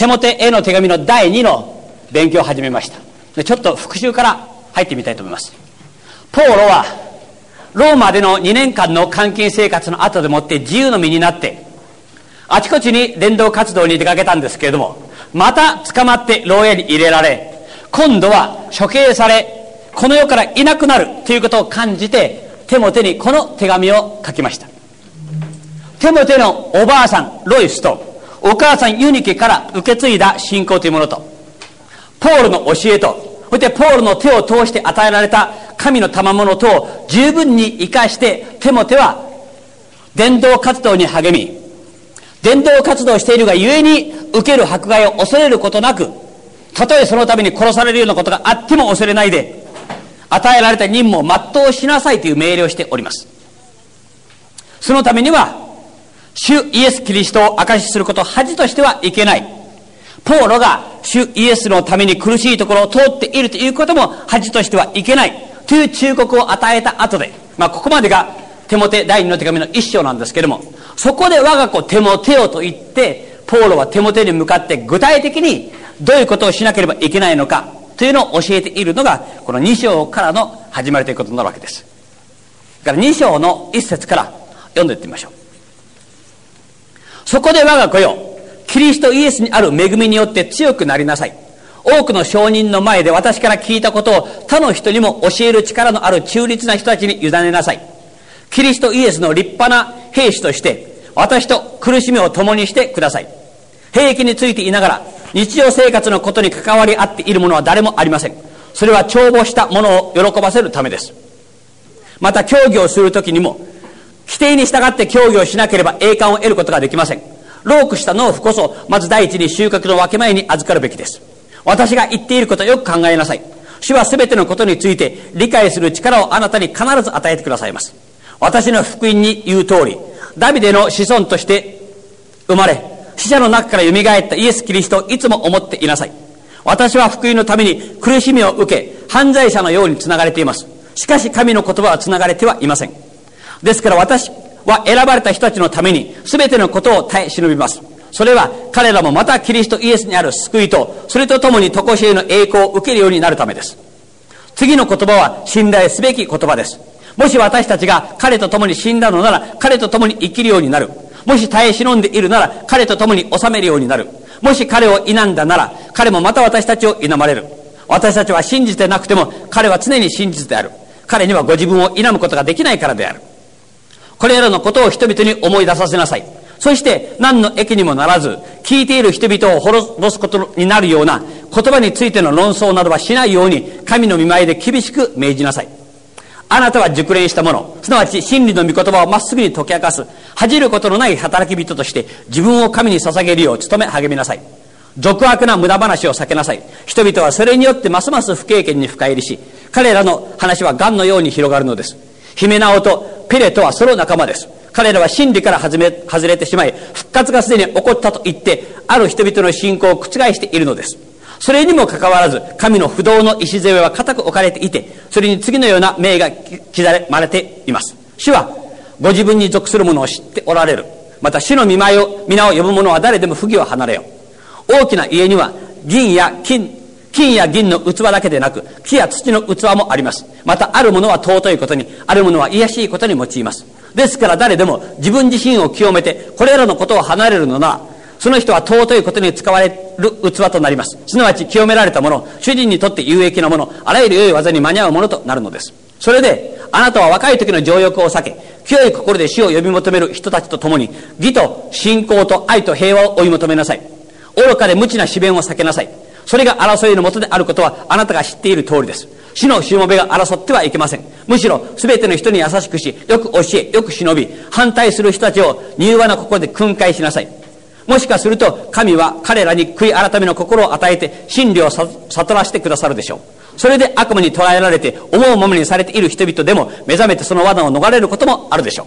テモテへの手紙の第2の勉強を始めました。でちょっと復習から入ってみたいと思います。ポーロはローマでの2年間の監禁生活の後でもって自由の身になってあちこちに伝道活動に出かけたんですけれども、また捕まって牢屋に入れられ、今度は処刑され、この世からいなくなるということを感じて、テモテにこの手紙を書きました。テモテのおばあさんロイスとお母さんユニケから受け継いだ信仰というものと、ポールの教えと、そしてポールの手を通して与えられた神の賜物とを十分に生かして、テモテは伝道活動に励み、伝道活動をしているがゆえに受ける迫害を恐れることなく、たとえそのために殺されるようなことがあっても恐れないで、与えられた任務を全うしなさいという命令をしております。そのためには主イエス・キリストを証しすることを恥としてはいけない。ポーロが主イエスのために苦しいところを通っているということも恥としてはいけないという忠告を与えた後で、ここまでがテモテ第2の手紙の一章なんですけれども、そこで我が子テモテオと言ってポーロはテモテに向かって具体的にどういうことをしなければいけないのかというのを教えているのがこの2章からの始まりということになるわけです。だから2章の1節から読んでいってみましょう。そこで我が子よ、キリストイエスにある恵みによって強くなりなさい。多くの証人の前で私から聞いたことを他の人にも教える力のある中立な人たちに委ねなさい。キリストイエスの立派な兵士として私と苦しみを共にしてください。兵役についていながら日常生活のことに関わり合っている者は誰もありません。それは帳簿したものを喜ばせるためです。また協議をするときにも規定に従って協議をしなければ栄冠を得ることができません。ロークした農夫こそまず第一に収穫の分け前に預かるべきです。私が言っていることをよく考えなさい。主はすべてのことについて理解する力をあなたに必ず与えてくださいます。私の福音に言う通り、ダビデの子孫として生まれ、死者の中から蘇ったイエス・キリストをいつも思っていなさい。私は福音のために苦しみを受け、犯罪者のようにつながれています。しかし神の言葉はつながれてはいません。ですから私は選ばれた人たちのために全てのことを耐え忍びます。それは彼らもまたキリストイエスにある救いと、それとともに常しえの栄光を受けるようになるためです。次の言葉は信頼すべき言葉です。もし私たちが彼と共に死んだのなら彼と共に生きるようになる。もし耐え忍んでいるなら彼と共に治めるようになる。もし彼を否んだなら彼もまた私たちを否まれる。私たちは信じてなくても彼は常に真実である。彼にはご自分を否むことができないからである。これらのことを人々に思い出させなさい。そして何の益にもならず聞いている人々を滅ぼすことになるような言葉についての論争などはしないように神の御前で厳しく命じなさい。あなたは熟練したもの、すなわち真理の御言葉をまっすぐに解き明かす恥じることのない働き人として自分を神に捧げるよう努め励みなさい。俗悪な無駄話を避けなさい。人々はそれによってますます不経験に深入りし、彼らの話は癌のように広がるのです。ヒメナオとペレとはその仲間です。彼らは真理から外れてしまい、復活がすでに起こったと言ってある人々の信仰を覆しているのです。それにもかかわらず神の不動の礎は固く置かれていて、それに次のような命が刻まれています。主はご自分に属する者を知っておられる。また主の皆を呼ぶ者は誰でも不義を離れよ。大きな家には金や銀の器だけでなく木や土の器もあります。またあるものは尊いことに、あるものは卑しいことに用います。ですから誰でも自分自身を清めてこれらのことを離れるのなら、その人は尊いことに使われる器となります。すなわち清められたもの、主人にとって有益なもの、あらゆる良い技に間に合うものとなるのです。それであなたは若い時の情欲を避け、清い心で主を呼び求める人たちと共に義と信仰と愛と平和を追い求めなさい。愚かで無知な詭弁を避けなさい。それが争いのもとであることはあなたが知っている通りです。主のしもべが争ってはいけません。むしろ全ての人に優しくし、よく教え、よく忍び、反対する人たちを柔和な心で訓戒しなさい。もしかすると神は彼らに悔い改めの心を与えて真理を悟らせてくださるでしょう。それで悪魔に捕らえられて思うままにされている人々でも目覚めてその罠を逃れることもあるでしょう。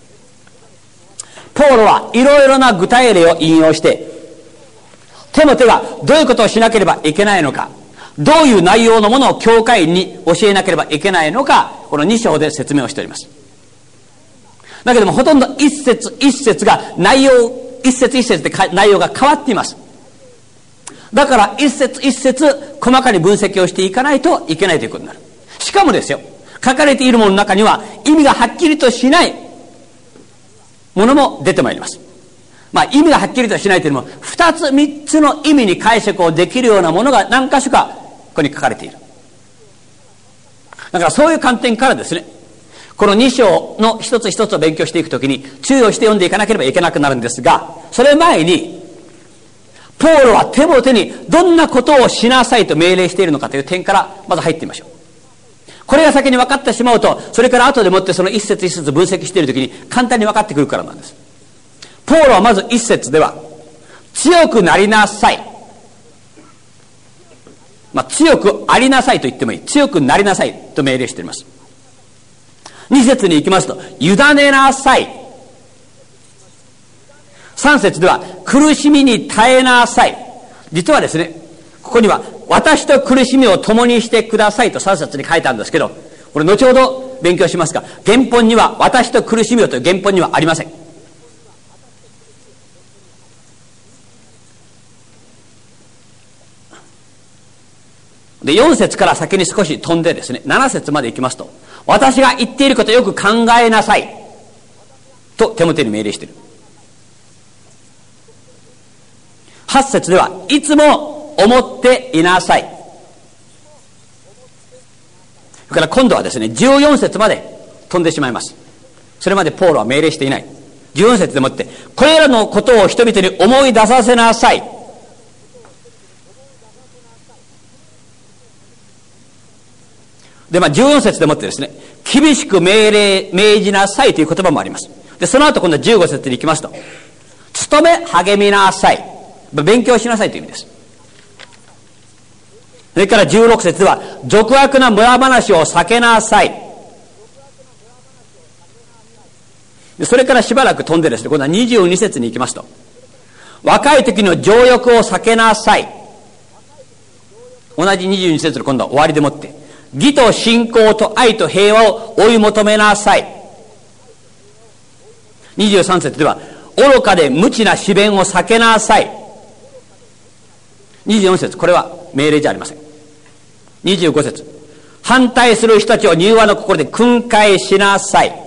ポーロはいろいろな具体例を引用して、テモテがどういうことをしなければいけないのか、どういう内容のものを教会員に教えなければいけないのか、この2章で説明をしております。だけどもほとんど一節一節が内容、一節一節で内容が変わっています。 だから一節一節細かに分析をしていかないといけないということになる。しかもですよ、書かれているものの中には意味がはっきりとしないものも出てまいります。意味がはっきりとしないというのも、2つ3つの意味に解釈をできるようなものが何箇所かここに書かれている。だからそういう観点からですね、この2章の一つ一つを勉強していくときに注意をして読んでいかなければいけなくなるんですが、それ前にポールはテモテにどんなことをしなさいと命令しているのかという点からまず入ってみましょう。これが先に分かってしまうと、それから後でもってその一節一節分析しているときに簡単に分かってくるからなんです。ポールはまず一節では強くなりなさい、強くありなさいと言ってもいい、強くなりなさいと命令しています。二節に行きますと委ねなさい、3節では苦しみに耐えなさい。実はですね、ここには私と苦しみを共にしてくださいと3節に書いてあるんですけど、これ後ほど勉強しますが、原本には私と苦しみをという原本にはありません。で4節から先に少し飛んでですね、7節まで行きますと、私が言っていることをよく考えなさいとテモテに命令している。8節ではいつも思っていなさい。それから今度はですね、14節まで飛んでしまいます。それまでポールは命令していない。14節でもって、これらのことを人々に思い出させなさい。で、14節でもってですね、厳しく命じなさいという言葉もあります。で、その後今度は15節に行きますと、努め励みなさい。勉強しなさいという意味です。それから16節では俗悪な村話を避けなさい。それからしばらく飛んでですね、今度は22節に行きますと、若い時の情欲を避けなさい。同じ22節の今度は終わりでもって、義と信仰と愛と平和を追い求めなさい。23節では愚かで無知な詭弁を避けなさい。24節、これは命令じゃありません。25節、反対する人たちを柔和の心で訓戒しなさい。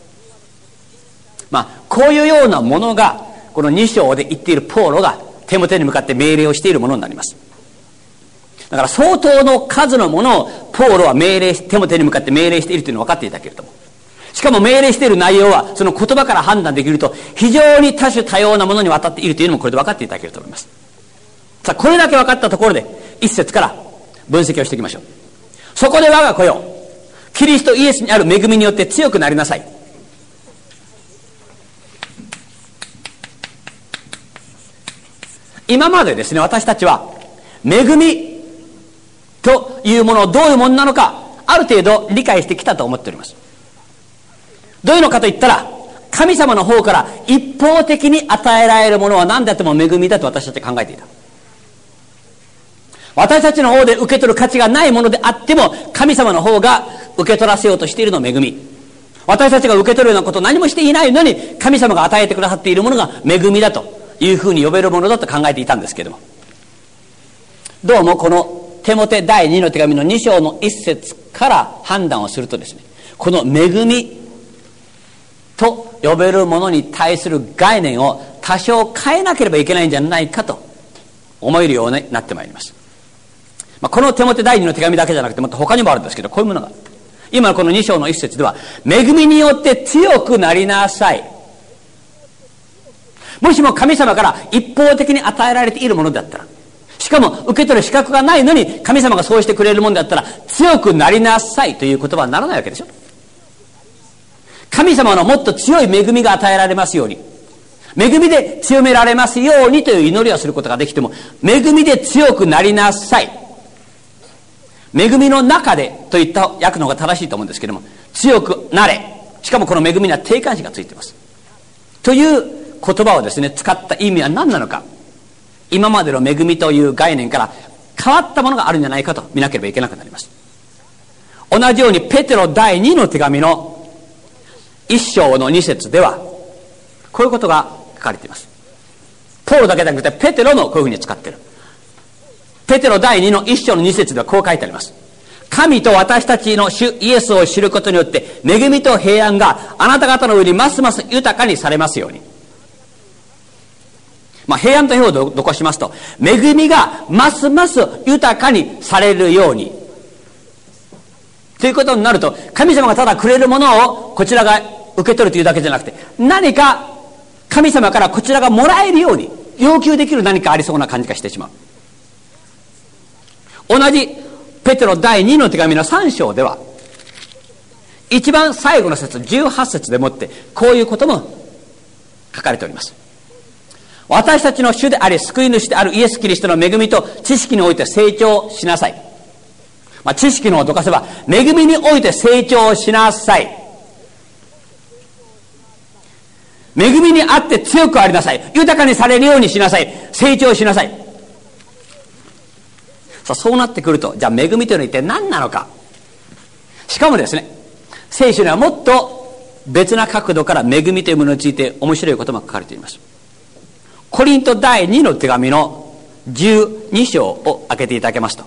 こういうようなものがこの2章で言っているポーロがテモテに向かって命令をしているものになります。だから相当の数のものをポーロはテモテに向かって命令しているというのは分かっていただけると思う。しかも命令している内容はその言葉から判断できると非常に多種多様なものにわたっているというのもこれで分かっていただけると思います。さあ、これだけ分かったところで一節から分析をしていきましょう。そこで我が子よ、キリストイエスにある恵みによって強くなりなさい。今までですね、私たちは恵みというものをどういうものなのかある程度理解してきたと思っております。どういうのかといったら、神様の方から一方的に与えられるものは何であっても恵みだと私たちは考えていた。私たちの方で受け取る価値がないものであっても神様の方が受け取らせようとしているのは恵み。私たちが受け取るようなことを何もしていないのに神様が与えてくださっているものが恵みだというふうに呼べるものだと考えていたんですけれども、どうもこのテモテ第2の手紙の2章の1節から判断をするとですね、この恵みと呼べるものに対する概念を多少変えなければいけないんじゃないかと思えるようになってまいります。このテモテ第2の手紙だけじゃなくてもっと他にもあるんですけど、こういうものが今この2章の1節では、恵みによって強くなりなさい。もしも神様から一方的に与えられているものだったら、しかも受け取る資格がないのに神様がそうしてくれるものだったら、強くなりなさいという言葉はならないわけでしょ。神様のもっと強い恵みが与えられますように、恵みで強められますようにという祈りをすることができても、恵みで強くなりなさい、恵みの中でといった訳の方が正しいと思うんですけども、強くなれ、しかもこの恵みには定冠詞がついていますという言葉をですね使った意味は何なのか、今までの恵みという概念から変わったものがあるんじゃないかと見なければいけなくなります。同じようにペテロ第2の手紙の1章の2節ではこういうことが書かれています。ポールだけじゃなくてペテロもこういうふうに使っている。 ペテロ第2の1章の2節ではこう書いてあります。神と私たちの主イエスを知ることによって恵みと平安があなた方の上にますます豊かにされますように。平安というをどこしますと、恵みがますます豊かにされるようにということになると、神様がただくれるものをこちらが受け取るというだけじゃなくて、何か神様からこちらがもらえるように要求できる何かありそうな感じがしてしまう。同じペテロ第2の手紙の3章では、一番最後の節18節でもってこういうことも書かれております。私たちの主であり救い主であるイエス・キリストの恵みと知識において成長しなさい。知識のをどかせば恵みにおいて成長しなさい。恵みにあって強くありなさい。豊かにされるようにしなさい。成長しなさい。そうなってくると、じゃあ恵みというのは一体何なのか。しかもですね、聖書にはもっと別な角度から恵みというものについて面白いことも書かれています。コリント第2の手紙の12章を開けていただけますと、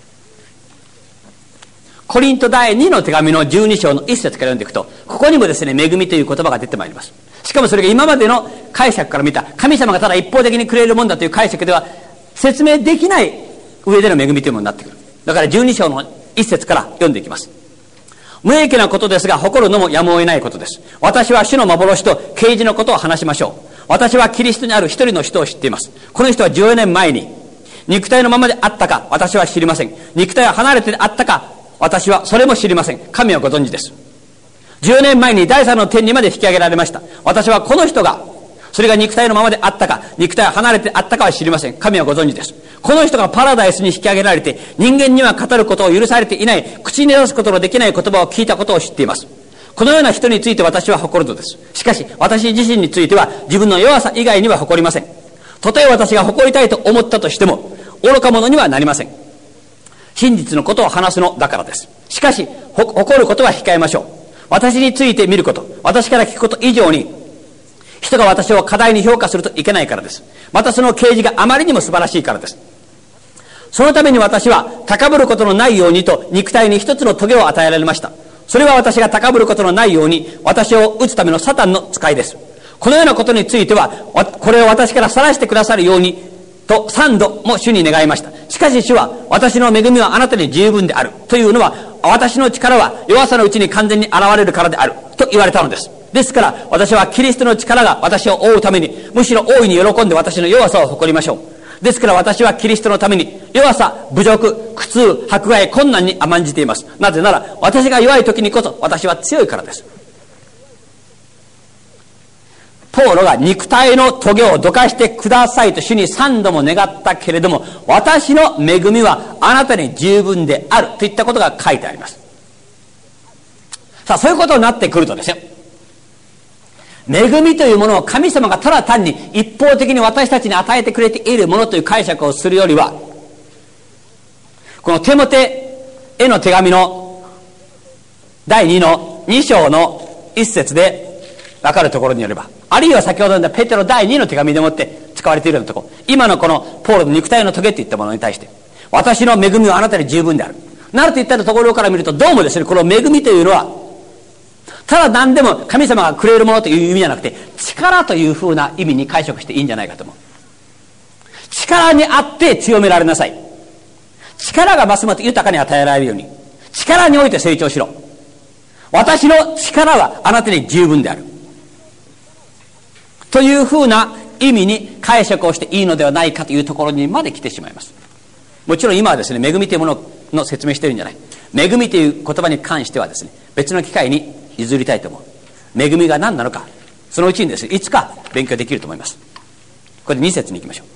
コリント第2の手紙の12章の1節から読んでいくと、ここにもですね、恵みという言葉が出てまいります。しかもそれが今までの解釈から見た、神様がただ一方的にくれるもんだという解釈では説明できない上での恵みというものになってくる。だから12章の1節から読んでいきます。無益なことですが誇るのもやむを得ないことです。私は主の幻と啓示のことを話しましょう。私はキリストにある一人の人を知っています。この人は14年前に肉体のままであったか私は知りません。肉体は離れてあったか私はそれも知りません。神はご存知です。14年前に第三の天にまで引き上げられました。私はこの人がそれが肉体のままであったか肉体は離れてあったかは知りません。神はご存知です。この人がパラダイスに引き上げられて人間には語ることを許されていない、口に出すことのできない言葉を聞いたことを知っています。このような人について私は誇るのです。しかし私自身については自分の弱さ以外には誇りません。たとえ私が誇りたいと思ったとしても愚か者にはなりません。真実のことを話すのだからです。しかし誇ることは控えましょう。私について見ること、私から聞くこと以上に人が私を過大に評価するといけないからです。またその啓示があまりにも素晴らしいからです。そのために私は高ぶることのないようにと肉体に一つの棘を与えられました。それは私が高ぶることのないように私を打つためのサタンの使いです。このようなことについてはこれを私から晒してくださるようにと3度も主に願いました。しかし主は私の恵みはあなたに十分であるというのは私の力は弱さのうちに完全に現れるからであると言われたのです。ですから私はキリストの力が私を覆うためにむしろ大いに喜んで私の弱さを誇りましょう。ですから私はキリストのために弱さ、侮辱、苦痛、迫害、困難に甘んじています。なぜなら私が弱い時にこそ私は強いからです。ポーロが肉体の棘をどかしてくださいと主に3度も願ったけれども私の恵みはあなたに十分であるといったことが書いてあります。さあそういうことになってくるとですよ、恵みというものを神様がただ単に一方的に私たちに与えてくれているものという解釈をするよりは、このテモテへの手紙の第2の2章の1節で分かるところによれば、あるいは先ほど読んだペテロ第2の手紙でもって使われているようなところ、今のこのポールの肉体の棘といったものに対して私の恵みはあなたに十分であるなるといったところから見ると、どうもですね、この恵みというのはただ何でも神様がくれるものという意味じゃなくて力というふうな意味に解釈していいんじゃないかと思う。力にあって強められなさい。力がますます豊かに与えられるように力において成長しろ。私の力はあなたに十分であるというふうな意味に解釈をしていいのではないかというところにまで来てしまいます。もちろん今はですね、恵みというものの説明しているんじゃない。恵みという言葉に関してはですね、別の機会に譲りたいと思う。恵みが何なのか、そのうちにですね、いつか勉強できると思います。これで2節に行きましょ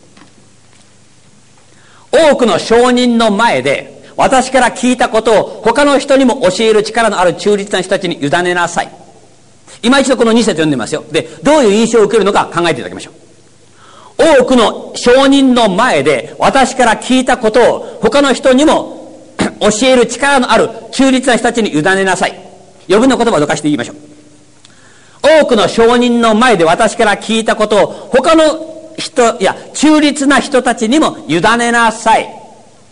う。多くの証人の前で私から聞いたことを他の人にも教える力のある中立な人たちに委ねなさい。今一度この2節読んでみますよ。で、どういう印象を受けるのか考えていただきましょう。多くの証人の前で私から聞いたことを他の人にも教える力のある中立な人たちに委ねなさい。余分な言葉をどかして言いましょう。多くの証人の前で私から聞いたことを他の人や中立な人たちにも委ねなさい。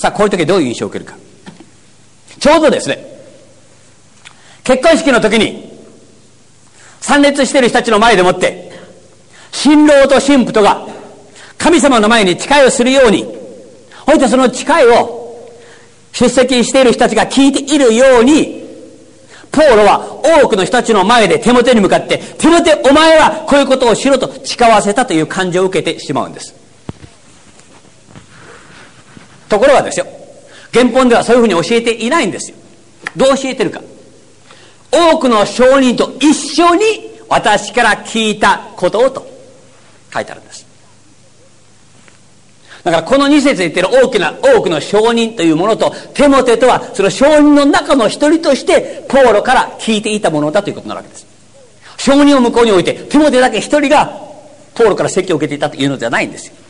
さあ、こういう時どういう印象を受けるか。ちょうどですね、結婚式の時に参列している人たちの前でもって新郎と新婦とが神様の前に誓いをするように、ほいでその誓いを出席している人たちが聞いているように、ポーロは多くの人たちの前でテモテに向かって、テモテお前はこういうことをしろと誓わせたという感情を受けてしまうんです。ところがですよ、原本ではそういうふうに教えていないんですよ。どう教えてるか。多くの証人と一緒に私から聞いたことをと書いてあるんです。だからこの2節で言っている多くの証人というものと、テモテとはその証人の中の一人としてポーロから聞いていたものだということになるわけです。証人を向こうに置いてテモテだけ一人がポーロから説教を受けていたというのではないんですよ。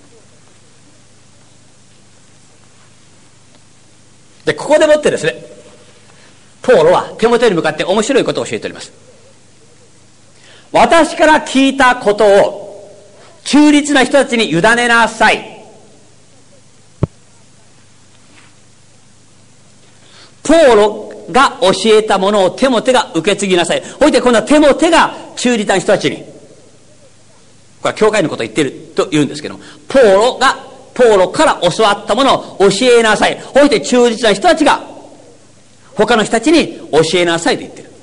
で、ここでもってですね、ポーロはテモテに向かって面白いことを教えております。私から聞いたことを中立な人たちに委ねなさい。ポーロが教えたものをテモテが受け継ぎなさい。ほいで今度はテモテが中立な人たちに、これは教会のことを言っていると言うんですけども、ポーロから教わったものを教えなさい。ほいで中立な人たちが他の人たちに教えなさいと言っている。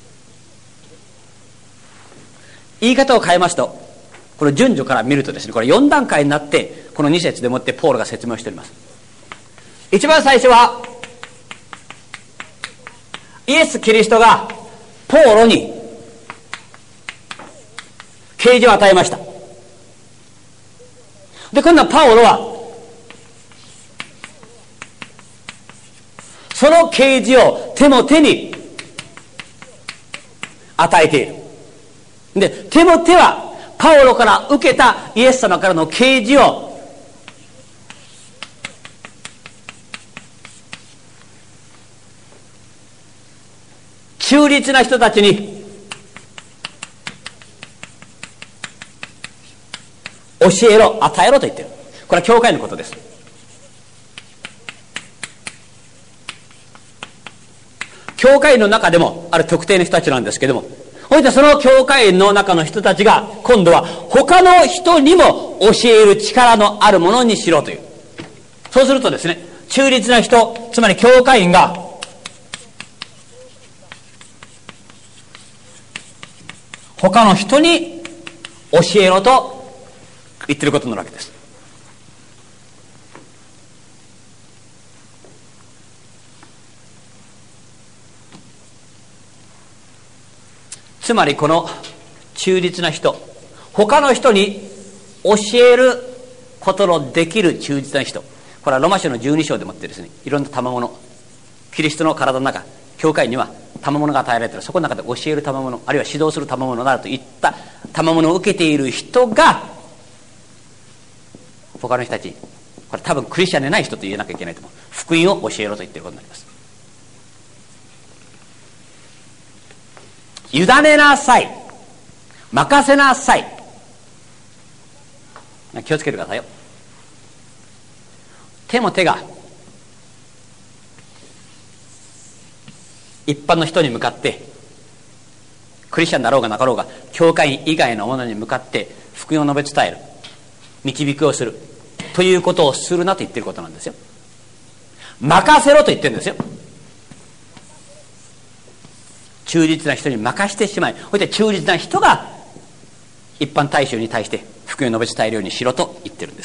言い方を変えますと、これ順序から見るとですね、これ4段階になってこの2節でもってポーロが説明をしております。一番最初はイエス・キリストがポーロに啓示を与えました。で、今度はパウロはその啓示をテモテに与えている。で、テモテはパウロから受けたイエス様からの啓示を中立な人たちに教えろ、与えろと言っている。これは教会のことです。教会の中でもある特定の人たちなんですけども、ほいでその教会の中の人たちが今度は他の人にも教える力のあるものにしろという。そうするとですね、中立な人、つまり教会員が他の人に教えろと言ってることになるわけです。つまりこの中立な人、他の人に教えることのできる中立な人、これはロマ書の12章でもってですね、いろんな賜物、キリストの体の中、教会には賜物が与えられている。そこの中で教える賜物、あるいは指導する賜物などといった賜物を受けている人が他の人たち、これ多分クリスチャンでない人と言えなきゃいけないと思う。福音を教えろと言っていることになります。委ねなさい、任せなさい。気をつけてくださいよ。テモテが一般の人に向かって、クリスチャンだろうがなかろうが教会員以外の者に向かって福音を述べ伝える、導きをするということをするなと言っていることなんですよ。任せろと言ってるんですよ。中立な人に任してしまい、そして中立な人が一般大衆に対して福音を述べ伝えるようにしろと言ってるんです。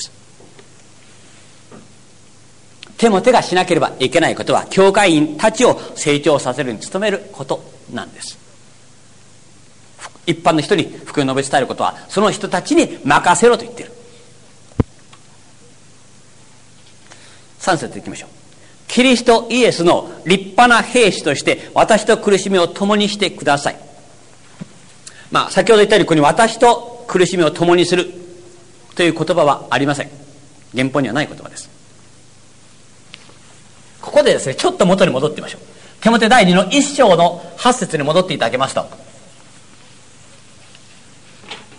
テモテがしなければいけないことは、教会員たちを成長させるに努めることなんです。一般の人に福音を述べ伝えることは、その人たちに任せろと言っている。3節いきましょう。キリストイエスの立派な兵士として私と苦しみを共にしてください。先ほど言ったように、ここに私と苦しみを共にするという言葉はありません。原本にはない言葉です。ここでですね、ちょっと元に戻ってみましょう。テモテ第2の1章の8節に戻っていただけます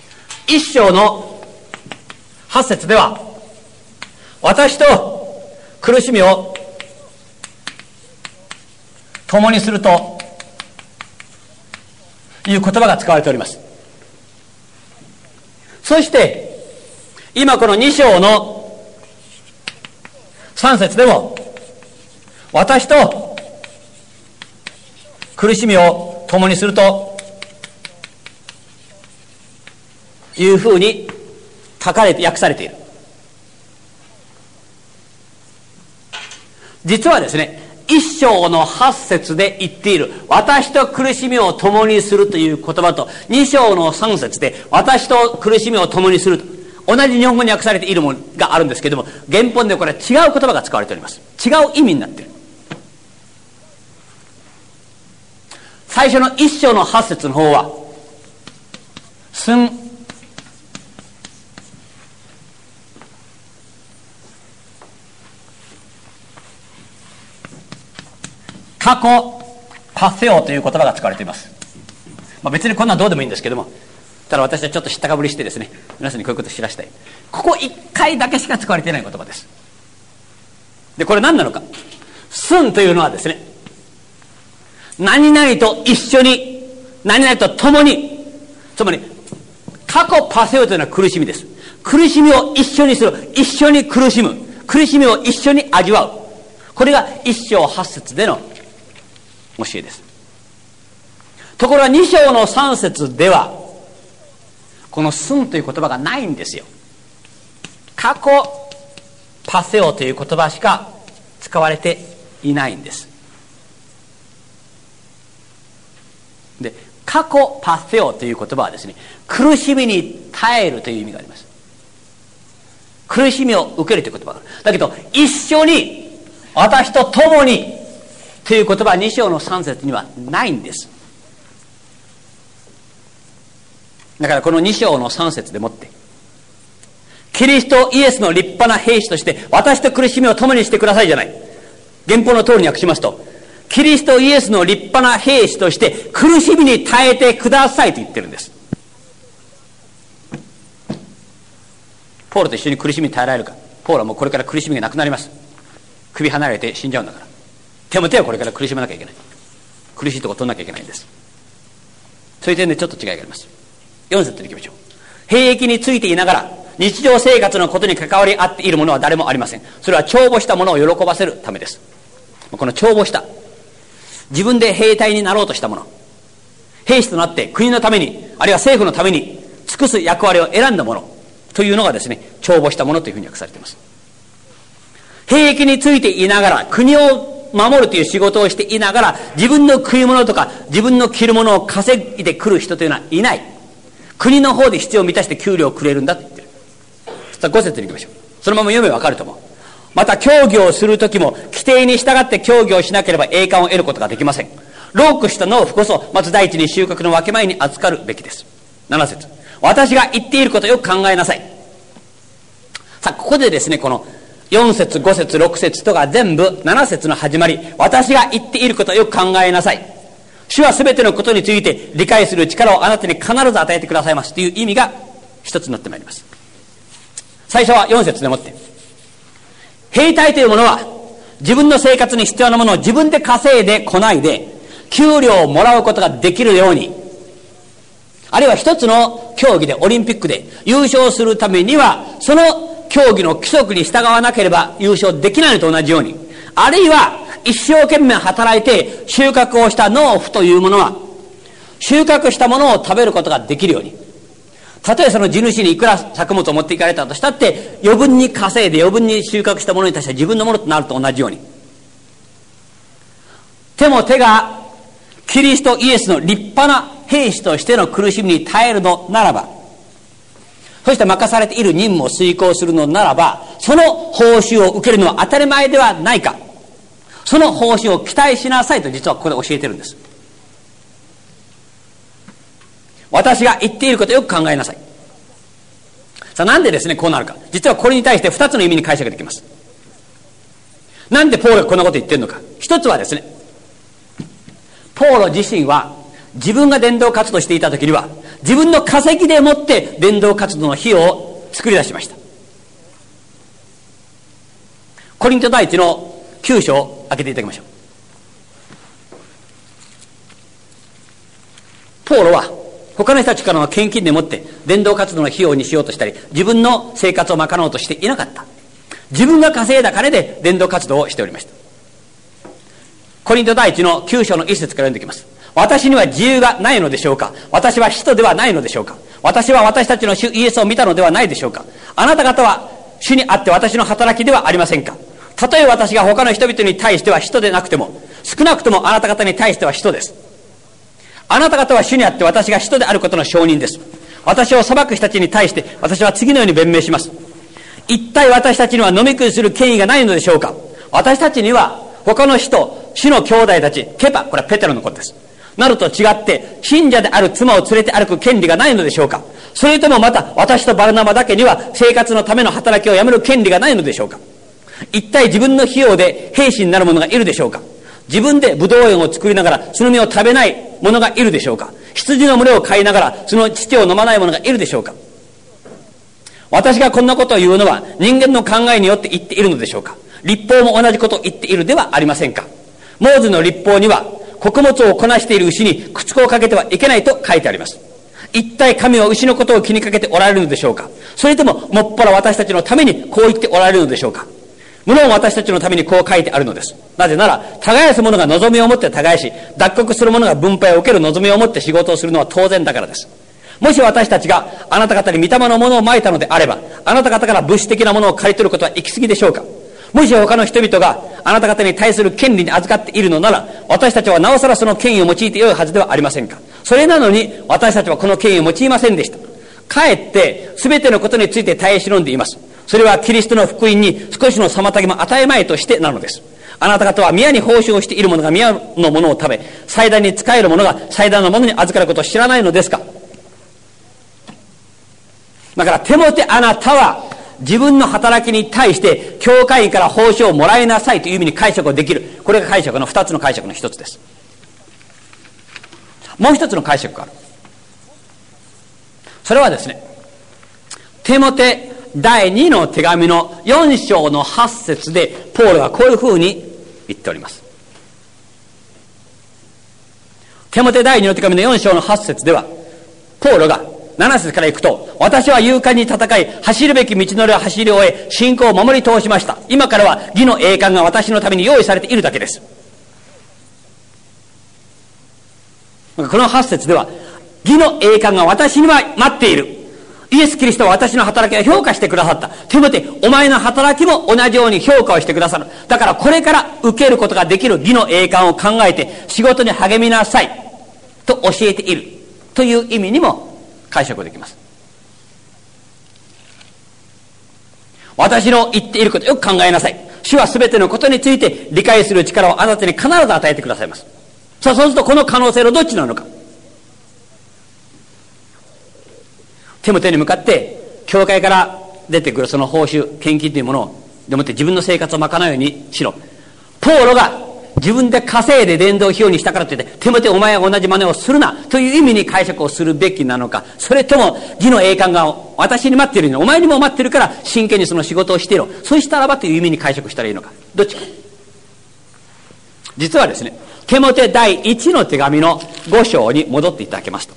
と、1章の8節では、私と苦しみを共にするという言葉が使われております。そして今この2章の3節でも、私と苦しみを共にするというふうに書かれて訳されている。実はですね、1章の8節で言っている私と苦しみを共にするという言葉と、2章の3節で私と苦しみを共にすると同じ日本語に訳されているものがあるんですけれども、原本でこれは違う言葉が使われております。違う意味になっている。最初の1章の8節の方は過去パセオという言葉が使われています。別にこんなのどうでもいいんですけども、ただ私はちょっと知ったかぶりしてですね、皆さんにこういうことを知らせたい。ここ1回だけしか使われていない言葉です。でこれ何なのか。スンというのはですね、何々と一緒に、何々と共に、つまり過去パセオというのは苦しみです。苦しみを一緒にする、一緒に苦しむ、苦しみを一緒に味わう、これが1章8節での教えです。ところが2章の3節ではこのスンという言葉がないんですよ。過去パセオという言葉しか使われていないんです。で、過去パセオという言葉はですね、苦しみに耐えるという意味があります。苦しみを受けるという言葉がある。だけど一緒に、私と共にという言葉は2章の3節にはないんです。だからこの2章の3節でもって、キリストイエスの立派な兵士として私と苦しみを共にしてくださいじゃない。原本の通りに訳しますと、キリストイエスの立派な兵士として苦しみに耐えてくださいと言ってるんです。ポールと一緒に苦しみに耐えられるか。ポールはもうこれから苦しみがなくなります。首離れて死んじゃうんだから。手も手はこれから苦しまなきゃいけない。苦しいとこ取んなきゃいけないんです。そういう点でちょっと違いがあります。4節に行きましょう。兵役についていながら日常生活のことに関わり合っているものは誰もありません。それは帳簿したものを喜ばせるためです。この帳簿した、自分で兵隊になろうとしたもの、兵士となって国のために、あるいは政府のために尽くす役割を選んだものというのがですね、帳簿したものというふうに訳されています。兵役についていながら、国を守るという仕事をしていながら、自分の食い物とか自分の着るものを稼いでくる人というのはいない。国の方で必要を満たして給料をくれるんだって言ってる。さあ5節に行きましょう。そのまま読めばわかると思う。また競技をするときも規定に従って競技をしなければ栄冠を得ることができません。労苦した農夫こそまず第一に収穫の分け前に預かるべきです。7節、私が言っていることをよく考えなさい。さあここでですね、この4節5節6節とか全部7節の始まり、私が言っていることをよく考えなさい。主は全てのことについて理解する力をあなたに必ず与えてくださいますという意味が一つになってまいります。最初は4節でもって、兵隊というものは自分の生活に必要なものを自分で稼いでこないで給料をもらうことができるように、あるいは一つの競技でオリンピックで優勝するためにはその競技の規則に従わなければ優勝できないのと同じように、あるいは一生懸命働いて収穫をした農夫というものは収穫したものを食べることができるように、たとえその地主にいくら作物を持っていかれたとしたって余分に稼いで余分に収穫したものに対して自分のものとなると同じように、手も手がキリストイエスの立派な兵士としての苦しみに耐えるのならば、そして任されている任務を遂行するのならば、その報酬を受けるのは当たり前ではないか、その報酬を期待しなさいと実はここで教えてるんです。私が言っていることをよく考えなさい。さあなんでですねこうなるか。実はこれに対して2つの意味に解釈できます。なんでポールがこんなこと言ってるのか。一つはですね、ポール自身は自分が伝道活動していた時には自分の稼ぎでもって伝道活動の費用を作り出しました。 コリント第一の9章を開けていただきましょう。ポーロは他の人たちからの献金でもって伝道活動の費用にしようとしたり、自分の生活を賄おうとしていなかった。自分が稼いだ金で伝道活動をしておりました。コリント第一の9章の1節から読んでいきます。私には自由がないのでしょうか。私は使徒ではないのでしょうか。私は私たちの主イエスを見たのではないでしょうか。あなた方は主にあって私の働きではありませんか。たとえ私が他の人々に対しては使徒でなくても、少なくともあなた方に対しては使徒です。あなた方は主にあって私が使徒であることの証人です。私を裁く人たちに対して私は次のように弁明します。一体私たちには飲み食いする権威がないのでしょうか。私たちには他の人、主の兄弟たち、ケパ、これはペテロのことです。などと違って信者である妻を連れて歩く権利がないのでしょうか。それともまた私とバルナバだけには生活のための働きをやめる権利がないのでしょうか。一体自分の費用で兵士になる者がいるでしょうか。自分でブドウ園を作りながらその実を食べない者がいるでしょうか。羊の群れを飼いながらその乳を飲まない者がいるでしょうか。私がこんなことを言うのは人間の考えによって言っているのでしょうか。律法も同じことを言っているではありませんか。モーゼの律法には穀物をこなしている牛に靴子をかけてはいけないと書いてあります。一体神は牛のことを気にかけておられるのでしょうか。それとももっぱら私たちのためにこう言っておられるのでしょうか。無論私たちのためにこう書いてあるのです。なぜなら耕す者が望みを持って耕し、脱穀する者が分配を受ける望みを持って仕事をするのは当然だからです。もし私たちがあなた方に御霊のものをまいたのであれば、あなた方から物質的なものを借り取ることは行き過ぎでしょうか。もし他の人々があなた方に対する権利に預かっているのなら、私たちはなおさらその権威を用いてよいはずではありませんか。それなのに私たちはこの権威を用いませんでした。かえって全てのことについて耐え忍んでいます。それはキリストの福音に少しの妨げも与えまいとしてなのです。あなた方は宮に奉仕をしている者が宮のものを食べ、祭壇に仕える者が祭壇のものに預かることを知らないのですか。だからテモテ、あなたは自分の働きに対して教会員から報酬をもらいなさいという意味に解釈をできる。これが解釈の2つの解釈の1つです。もう1つの解釈がある。それはですね、テモテ第2の手紙の4章の8節でポールはこういうふうに言っております。テモテ第2の手紙の4章の8節ではポールが7節からいくと、私は勇敢に戦い走るべき道のりを走り終え信仰を守り通しました。今からは義の栄冠が私のために用意されているだけです。この8節では義の栄冠が私には待っている。イエス・キリストは私の働きを評価してくださった。テモテ、お前の働きも同じように評価をしてくださる。だからこれから受けることができる義の栄冠を考えて仕事に励みなさいと教えているという意味にも解釈できます。私の言っていることをよく考えなさい。主は全てのことについて理解する力をあなたに必ず与えてくださいます。さあ、そうするとこの可能性のどっちなのか。テモテに向かって教会から出てくるその報酬、献金というものをでもって自分の生活を賄うようにしろ。ポーロが自分で稼いで伝道費用にしたからといって、テモテお前は同じ真似をするなという意味に解釈をするべきなのか、それとも義の栄冠が私に待っているのにお前にも待っているから真剣にその仕事をしていろ、そうしたらばという意味に解釈したらいいのか、どっちか。実はですね、テモテ第1の手紙の5章に戻っていただけますと、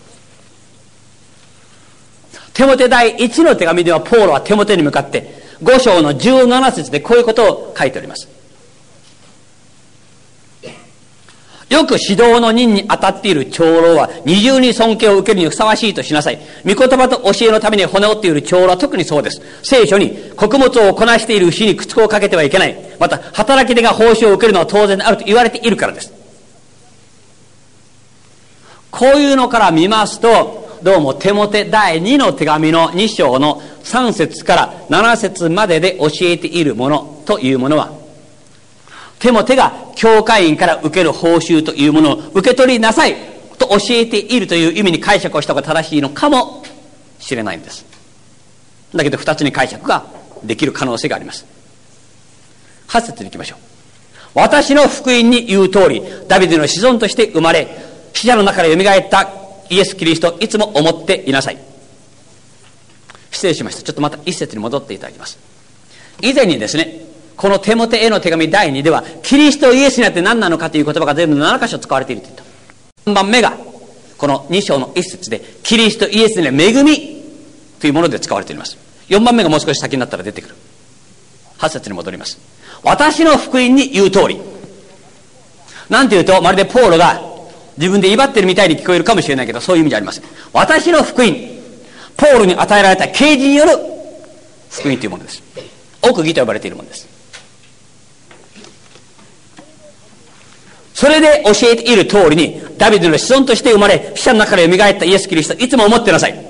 テモテ第1の手紙ではポーロはテモテに向かって5章の17節でこういうことを書いております。よく指導の任に当たっている長老は二重に尊敬を受けるにふさわしいとしなさい。御言葉と教えのために骨折っている長老は特にそうです。聖書に穀物をこなしている牛に靴子をかけてはいけない。また働き手が報酬を受けるのは当然であると言われているからです。こういうのから見ますと、どうもテモテ第2の手紙の2章の3節から7節までで教えているものというものは、テモテが教会員から受ける報酬というものを受け取りなさいと教えているという意味に解釈をした方が正しいのかもしれないんです。だけど2つに解釈ができる可能性があります。8節に行きましょう。私の福音に言う通り、ダビデの子孫として生まれ、死者の中からよみがえったイエス・キリストをいつも思っていなさい。失礼しました。ちょっとまた1節に戻っていただきます。以前にですね、 このテモテへの手紙第2では、キリストイエスにあって何なのかという言葉が全部7箇所使われていると言った。3番目が、この2章の1節で、キリストイエスには恵みというもので使われています。4番目がもう少し先になったら出てくる。8節に戻ります。私の福音に言う通り。なんて言うと、まるでポーロが自分で威張ってるみたいに聞こえるかもしれないけど、そういう意味じゃありません。私の福音、ポーロに与えられた啓示による福音というものです。奥義と呼ばれているものです。それで教えている通りに、ダビデの子孫として生まれ、死者の中から蘇ったイエス・キリスト、いつも思ってなさい。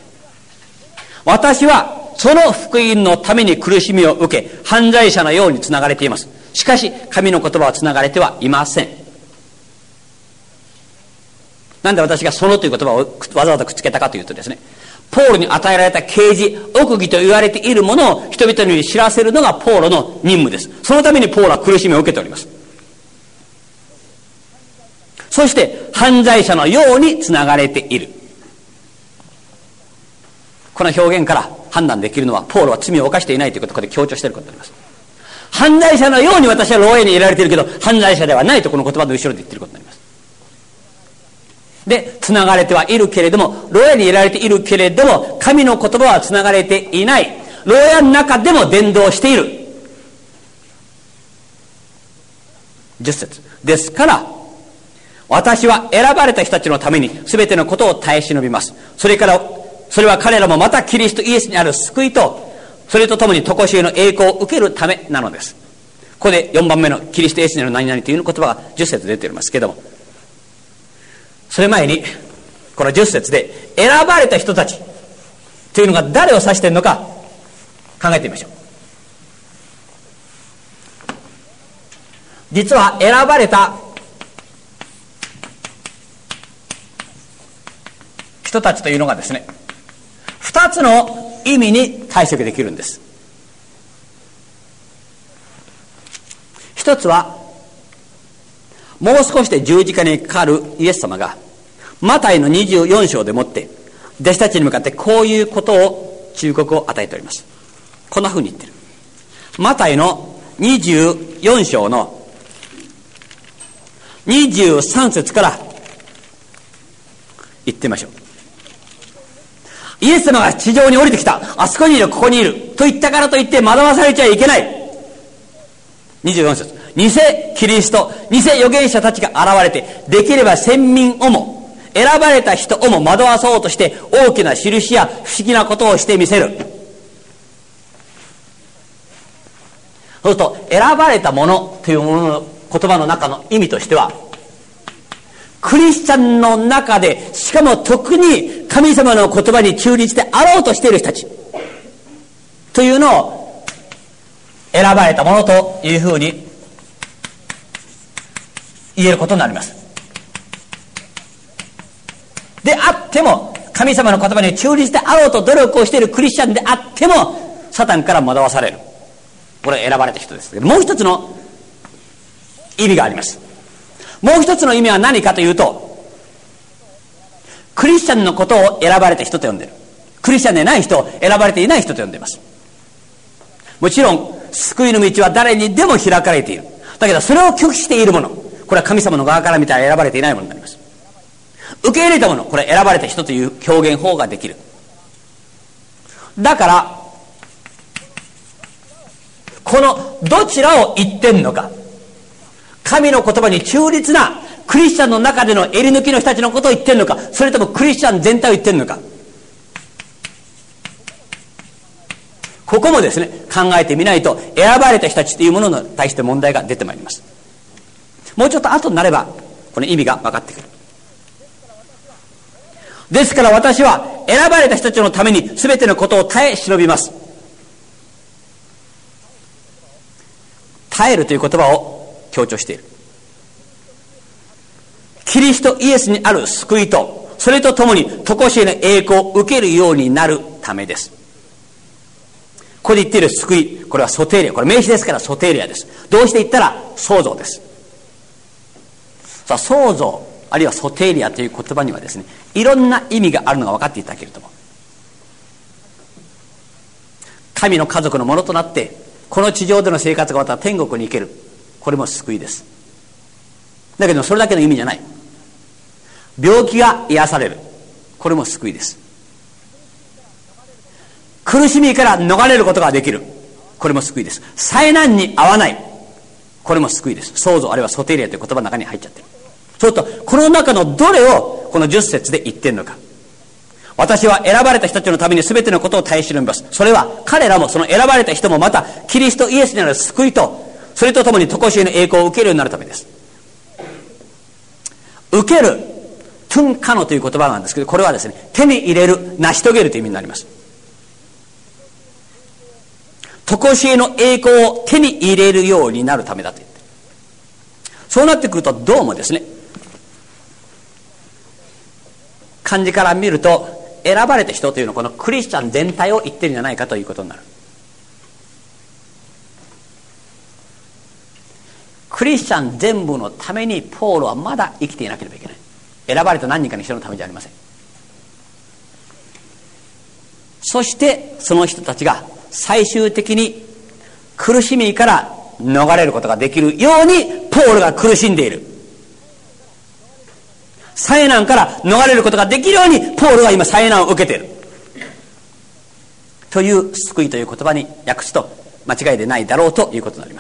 私はその福音のために苦しみを受け、犯罪者のようにつながれています。しかし、神の言葉はつながれてはいません。なんで私がそのという言葉をわざわざくっつけたかというとですね、ポールに与えられた啓示、奥義と言われているものを人々に知らせるのがポールの任務です。そのためにポールは苦しみを受けております。そして犯罪者のようにつながれている。この表現から判断できるのは、ポールは罪を犯していないということで強調していることになります。犯罪者のように私は牢屋に入れられているけど、犯罪者ではないとこの言葉の後ろで言っていることになります。で、つながれてはいるけれども、牢屋に入れられているけれども、神の言葉はつながれていない。牢屋の中でも伝道している。10節ですから、私は選ばれた人たちのために全てのことを耐え忍びます。それは彼らもまたキリストイエスにある救いと、それとともに常しえの栄光を受けるためなのです。ここで4番目のキリストイエスにある何々という言葉が10節で出ていますけれども、それ前にこの10節で選ばれた人たちというのが誰を指しているのか考えてみましょう。実は選ばれた人たちというのがですね、2つの意味に解釈できるんです。一つは、もう少しで十字架にかかるイエス様がマタイの24章でもって弟子たちに向かってこういうことを忠告を与えております。こんなふうに言ってる。マタイの24章の23節から言ってみましょう。イエス様が地上に降りてきた。あそこにいる、ここにいる。と言ったからといって惑わされちゃいけない。24節。偽キリスト、偽預言者たちが現れて、できれば先民をも、選ばれた人をも惑わそうとして、大きな印や不思議なことをしてみせる。そうすると、選ばれたものというものの言葉の中の意味としては、クリスチャンの中で、しかも特に神様の言葉に忠実であろうとしている人たちというのを選ばれたものというふうに言えることになります。であっても、神様の言葉に忠実であろうと努力をしているクリスチャンであっても、サタンから惑わされる。これは選ばれた人ですけど、もう一つの意味があります。もう一つの意味は何かというと、クリスチャンのことを選ばれた人と呼んでいる。クリスチャンでない人を選ばれていない人と呼んでいます。もちろん救いの道は誰にでも開かれている。だけどそれを拒否しているもの、これは神様の側から見たら選ばれていないものになります。受け入れたもの、これは選ばれた人という表現法ができる。だからこのどちらを言ってんのか、神の言葉に忠実なクリスチャンの中での襟抜きの人たちのことを言ってんのか、それともクリスチャン全体を言ってんのか、ここもですね、考えてみないと選ばれた人たちというものに対して問題が出てまいります。もうちょっと後になればこの意味が分かってくる。ですから私は選ばれた人たちのために全てのことを耐え忍びます。耐えるという言葉を強調している。キリストイエスにある救いと、それとともに常しえの栄光を受けるようになるためです。ここで言っている救い、これはソテーリア、これ名詞ですからソテーリアです。どうして言ったら創造です。さあ、創造あるいはソテーリアという言葉にはですね、いろんな意味があるのが分かっていただけると思う。神の家族のものとなってこの地上での生活が終わったら天国に行ける。これも救いです。だけどそれだけの意味じゃない。病気が癒される。これも救いです。苦しみから逃れることができる。これも救いです。災難に遭わない。これも救いです。創造あるいはソテリアという言葉の中に入っちゃってる。そうするとこの中のどれをこの10節で言ってるのか。私は選ばれた人たちのために全てのことを耐え忍びます。それは彼らもその選ばれた人もまたキリストイエスにある救いとそれとともに常しえの栄光を受けるようになるためです。受けるトゥンカノという言葉なんですけど、これはですね、手に入れる、成し遂げるという意味になります。常しえの栄光を手に入れるようになるためだと言って、そうなってくるとどうもですね、漢字から見ると選ばれた人というのはこのクリスチャン全体を言ってるんじゃないかということになる。クリスチャン全部のためにポールはまだ生きていなければいけない。選ばれた何人かの人のためじゃありません。そしてその人たちが最終的に苦しみから逃れることができるようにポールが苦しんでいる。災難から逃れることができるようにポールは今災難を受けているという救いという言葉に訳すと間違いでないだろうということになります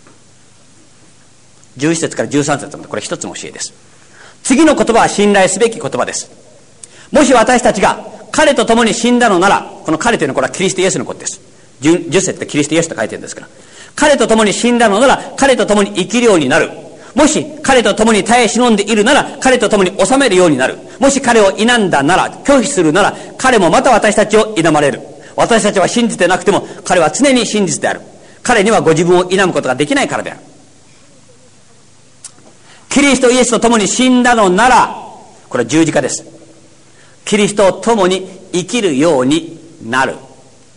。11節から13節までこれ一つの教えです。次の言葉は信頼すべき言葉です。もし私たちが彼と共に死んだのなら、この彼というのはこれはキリストイエスのことです。10節ってキリストイエスと書いてるんですから、彼と共に死んだのなら彼と共に生きるようになる。もし彼と共に耐え忍んでいるなら彼と共に治めるようになる。もし彼を否んだなら、拒否するなら彼もまた私たちを否まれる。私たちは信じてなくても彼は常に真実である。彼にはご自分を否むことができないからである。キリストイエスと共に死んだのなら、これは十字架です。キリストと共に生きるようになる。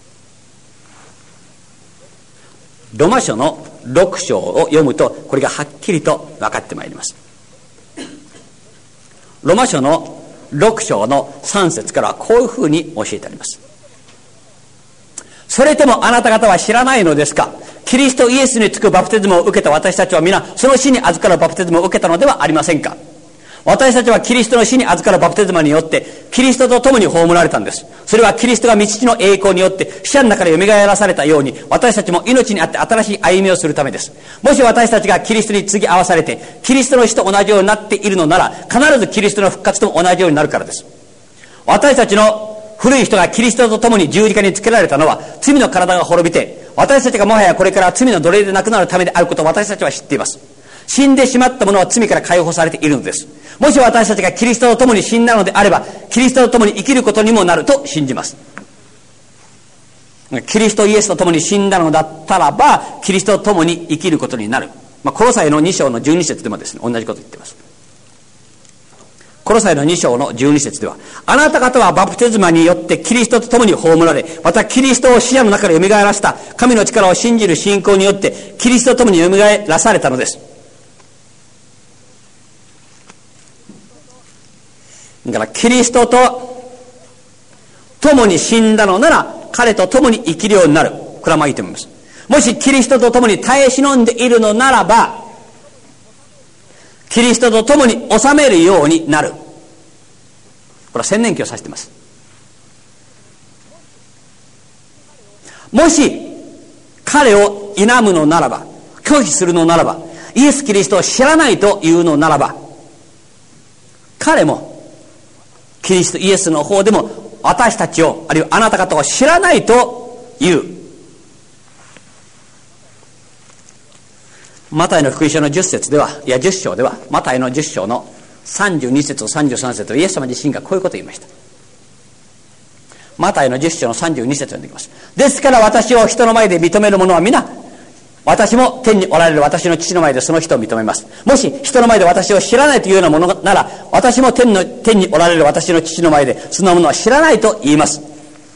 ロマ書の6章を読むとこれがはっきりと分かってまいります。ロマ書の6章の3節からはこういうふうに教えてあります。それともあなた方は知らないのですか。キリストイエスにつくバプテスマを受けた私たちは皆その死に預かるバプテスマを受けたのではありませんか。私たちはキリストの死に預かるバプテスマによってキリストと共に葬られたんです。それはキリストが御父の栄光によって死者の中で蘇らされたように私たちも命にあって新しい歩みをするためです。もし私たちがキリストに継ぎ合わされてキリストの死と同じようになっているのなら必ずキリストの復活とも同じようになるからです。私たちの古い人がキリストと共に十字架につけられたのは罪の体が滅びて私たちがもはやこれから罪の奴隷でなくなるためであることを私たちは知っています。死んでしまった者は罪から解放されているのです。もし私たちがキリストと共に死んだのであればキリストと共に生きることにもなると信じます。キリストイエスと共に死んだのだったらばキリストと共に生きることになる。コロサイの2章の12節でもですね同じこと言っています。コロサイの2章の12節ではあなた方はバプテスマによってキリストと共に葬られまたキリストを死者の中で蘇らせた神の力を信じる信仰によってキリストと共に蘇らされたのです。だからキリストと共に死んだのなら彼と共に生きるようになる。これはまあいいと思います。もしキリストと共に耐え忍んでいるのならばキリストと共に治めるようになる。これは千年期を指しています。もし彼を否むのならば拒否するのならばイエス・キリストを知らないというのならば彼もキリストイエスの方でも私たちをあるいはあなた方を知らないというマタイの福音書の10節ではいや10章ではマタイの10章の32節33節イエス様自身がこういうことを言いました。マタイの10章の32節を読んでいきます。ですから私を人の前で認める者は皆私も天におられる私の父の前でその人を認めます。もし人の前で私を知らないというようなものなら私も天におられる私の父の前でそのものは知らないと言います。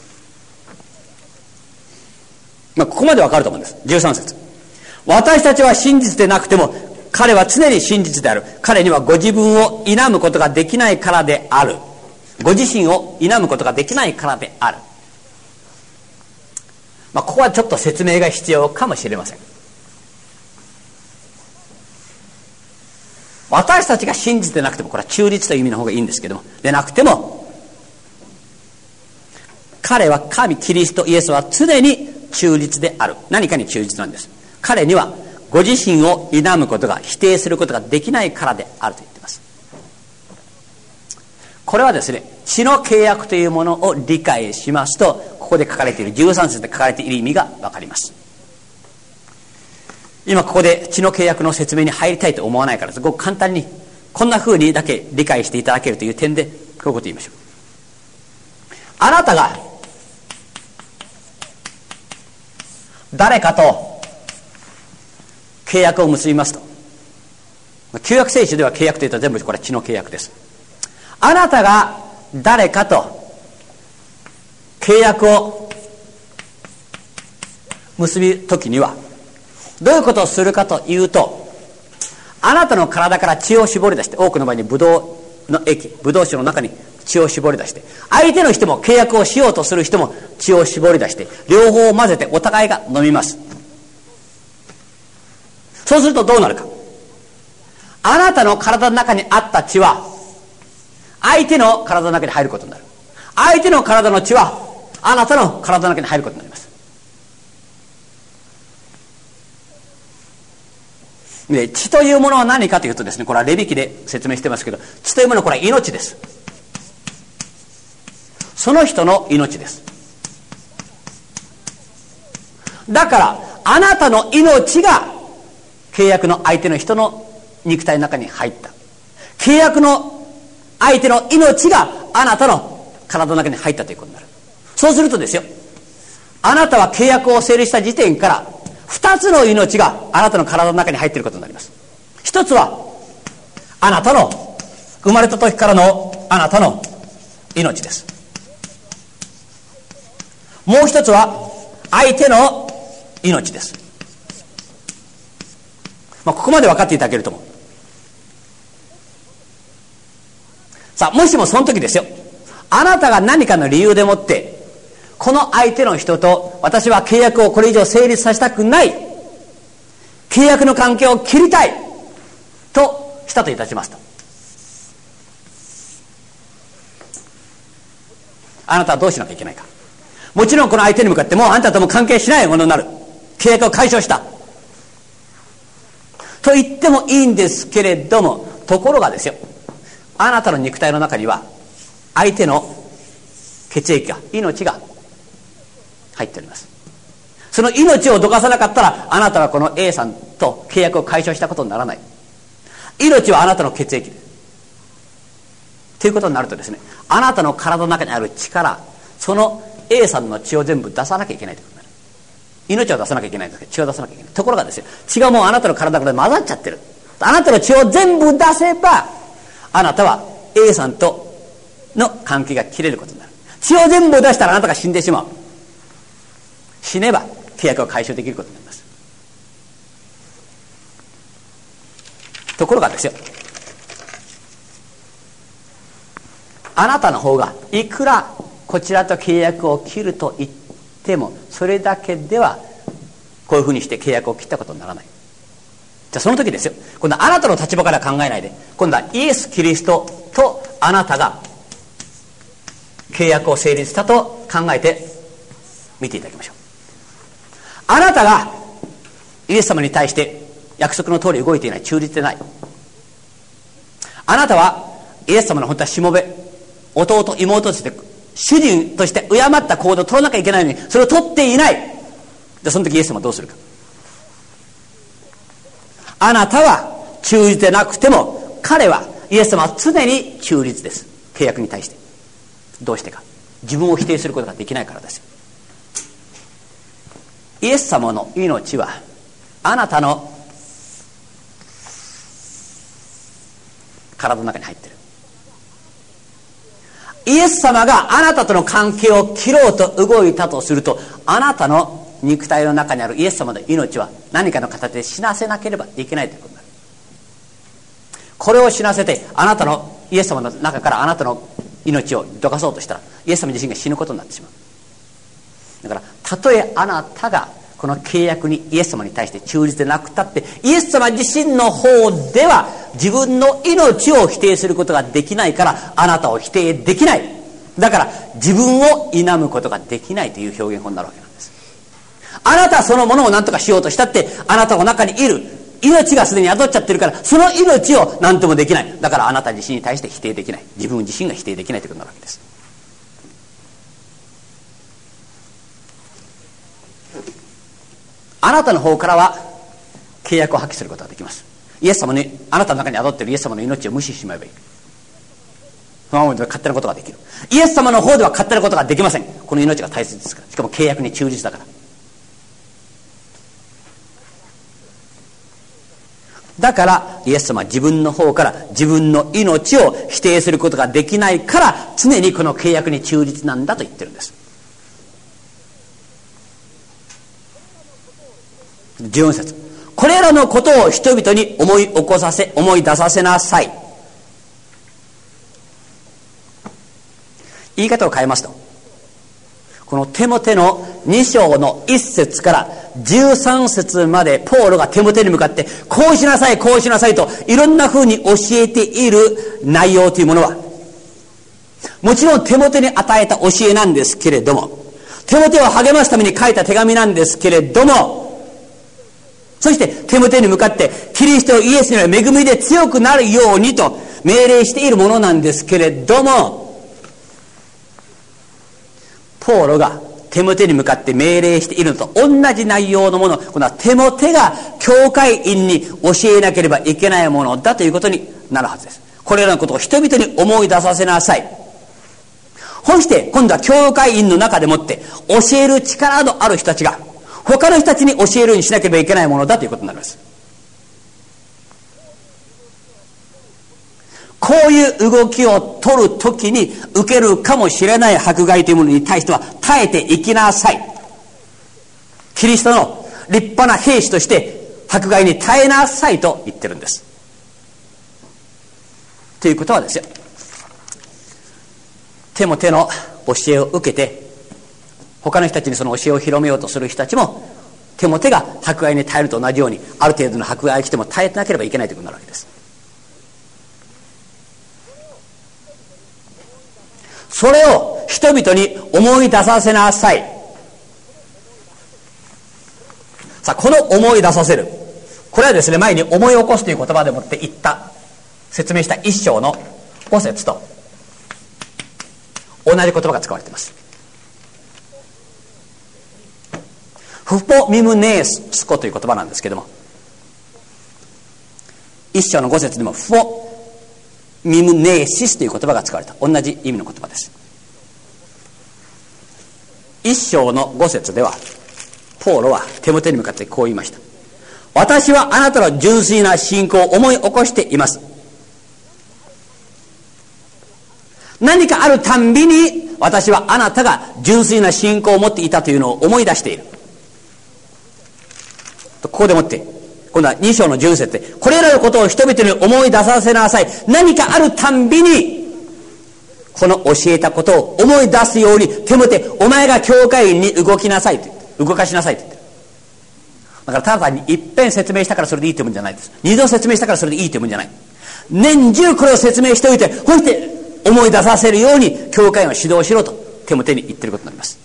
ここまでわかると思うんです。13節私たちは真実でなくても彼は常に真実である。彼にはご自分を否むことができないからである。ご自身を否むことができないからである。 ここはちょっと説明が必要かもしれません。私たちが信じてなくても、これは中立という意味の方がいいんですけども、でなくても、彼は神、キリスト、イエスは常に中立である。何かに中立なんです。彼にはご自身を否むことが、否定することができないからであると言っています。これはですね、血の契約というものを理解しますと、ここで書かれている13節で書かれている意味がわかります。今ここで血の契約の説明に入りたいと思わないからです。ごく簡単にこんな風にだけ理解していただけるという点でこういうことを言いましょう。あなたが誰かと契約を結びますと、旧約聖書では契約というと全部これは血の契約です。あなたが誰かと契約を結ぶときにはどういうことをするかというと、あなたの体から血を絞り出して、多くの場合にブドウの液、ブドウ酒の中に血を絞り出して、相手の人も契約をしようとする人も血を絞り出して、両方を混ぜてお互いが飲みます。そうするとどうなるか。あなたの体の中にあった血は相手の体の中に入ることになる。相手の体の血はあなたの体の中に入ることになります。で、血というものは何かというとですね、これはレビ記で説明してますけど、血というものはこれは命です。その人の命です。だからあなたの命が契約の相手の人の肉体の中に入った。契約の相手の命があなたの体の中に入ったということになる。そうするとですよ、あなたは契約を成立した時点から2つの命があなたの体の中に入っていることになります。一つはあなたの生まれた時からのあなたの命です。もう一つは相手の命です。ここまで分かっていただけると思う。さあ、もしもその時ですよ、あなたが何かの理由でもってこの相手の人と私は契約をこれ以上成立させたくない、契約の関係を切りたいとしたといたしますと、あなたはどうしなきゃいけないか。もちろんこの相手に向かってもうあんたとも関係しないものになる、契約を解消したと言ってもいいんですけれども、ところがですよ、あなたの肉体の中には相手の血液が、命が入っております。その命をどかさなかったらあなたはこの A さんと契約を解消したことにならない。命はあなたの血液ということになるとですね、あなたの体の中にある血からその A さんの血を全部出さなきゃいけないということになる。命を出さなきゃいけないんですけど、血を出さなきゃいけない。ところがですよ、血がもうあなたの体の中で混ざっちゃってる。あなたの血を全部出せばあなたは A さんとの関係が切れることになる。血を全部出したらあなたが死んでしまう。死ねば契約を解消できることになります。ところがですよ、あなたの方がいくらこちらと契約を切ると言っても、それだけではこういうふうにして契約を切ったことにならない。じゃあその時ですよ、今度はあなたの立場から考えないで、今度はイエス・キリストとあなたが契約を成立したと考えて見ていただきましょう。あなたがイエス様に対して約束の通り動いていない、忠実でない。あなたはイエス様の本当はしもべ、弟、妹として主人として敬った行動を取らなきゃいけないのにそれを取っていない。でその時イエス様はどうするか。あなたは忠実でなくても彼は、イエス様は常に忠実です。契約に対して。どうしてか。自分を否定することができないからです。イエス様の命はあなたの体の中に入っている。イエス様があなたとの関係を切ろうと動いたとすると、あなたの肉体の中にあるイエス様の命は何かの形で死なせなければいけないということになる。これを死なせてあなたのイエス様の中からあなたの命をどかそうとしたらイエス様自身が死ぬことになってしまう。だからたとえあなたがこの契約にイエス様に対して忠実でなくたって、イエス様自身の方では自分の命を否定することができないから、あなたを否定できない。だから自分を否むことができないという表現法になるわけなんです。あなたそのものを何とかしようとしたって、あなたの中にいる命がすでに宿っちゃってるから、その命を何ともできない。だからあなた自身に対して否定できない。自分自身が否定できないということになるわけです。あなたの方からは契約を破棄することができます。イエス様に、あなたの中に宿っているイエス様の命を無視してしまえばいい。そのままで勝手なことができる。イエス様の方では勝手なことができません。この命が大切ですから。しかも契約に忠実だから。だからイエス様は自分の方から自分の命を否定することができないから、常にこの契約に忠実なんだと言ってるんです。14節、これらのことを人々に思い出させなさい。言い方を変えますと、このテモテの2章の1節から13節まで、ポールがテモテに向かってこうしなさいこうしなさいといろんな風に教えている内容というものは、もちろんテモテに与えた教えなんですけれども、テモテを励ますために書いた手紙なんですけれども、そしてテモテに向かってキリストイエスによる恵みで強くなるようにと命令しているものなんですけれども、ポールがテモテに向かって命令しているのと同じ内容のもの、このテモテが教会員に教えなければいけないものだということになるはずです。これらのことを人々に思い出させなさい。そして今度は教会員の中でもって教える力のある人たちが他の人たちに教えるようにしなければいけないものだということになります。こういう動きを取るときに受けるかもしれない迫害というものに対しては耐えていきなさい。キリストの立派な兵士として迫害に耐えなさいと言ってるんです。ということはですよ、テモテの教えを受けて他の人たちにその教えを広めようとする人たちも、テモテが迫害に耐えると同じように、ある程度の迫害が来ても耐えなければいけないということになるわけです。それを人々に思い出させなさい。さあ、この思い出させる、これはですね、前に思い起こすという言葉でもって説明した1章の5節と同じ言葉が使われています。フポミムネースコという言葉なんですけども、一章の5節でもフポミムネーシスという言葉が使われた同じ意味の言葉です。一章の5節ではポールはテモテに向かってこう言いました。私はあなたの純粋な信仰を思い起こしています。何かあるたんびに私はあなたが純粋な信仰を持っていたというのを思い出している。ここでもって今度は2章の10節で、これらのことを人々に思い出させなさい。何かあるたんびにこの教えたことを思い出すように、テモテ、お前が教会員に動かしなさいと言ってる。だからただ単に一遍説明したからそれでいいというもんじゃないです。二度説明したからそれでいいというもんじゃない。年中これを説明しておいて、そして思い出させるように教会員を指導しろとテモテに言ってることになります。